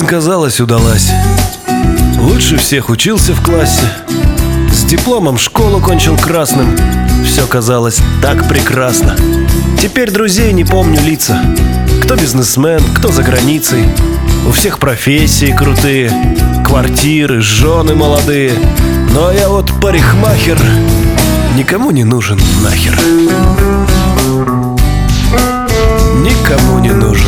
казалось, удалась. Лучше всех учился в классе. С дипломом школу кончил красным. Все казалось так прекрасно. Теперь друзей не помню лица. Кто бизнесмен, кто за границей. У всех профессии крутые, квартиры, жены молодые. Но я вот парикмахер, никому не нужен нахер. Никому не нужен.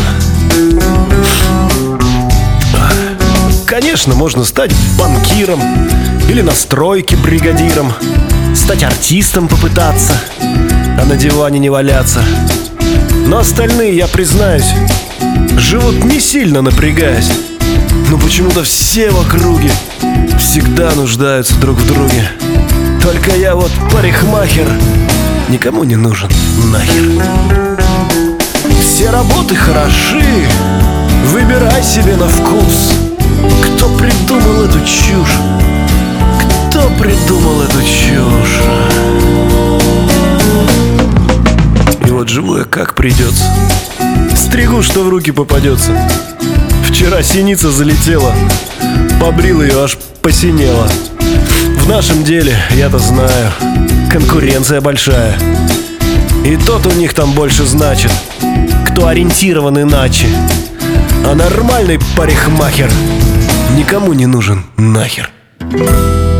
Конечно, можно стать банкиром или на стройке бригадиром, стать артистом попытаться, а на диване не валяться. Но остальные, я признаюсь, живут не сильно напрягаясь. Но почему-то все в округе всегда нуждаются друг в друге. Только я вот парикмахер, никому не нужен нахер. Все работы хороши, выбирай себе на вкус. Кто придумал эту чушь? Кто придумал эту чушь? И вот живу я как придется. Стригу, что в руки попадется. Вчера синица залетела, побрил ее, аж посинела. В нашем деле, я-то знаю, конкуренция большая. И тот у них там больше значит, кто ориентирован иначе. А нормальный парикмахер никому не нужен нахер.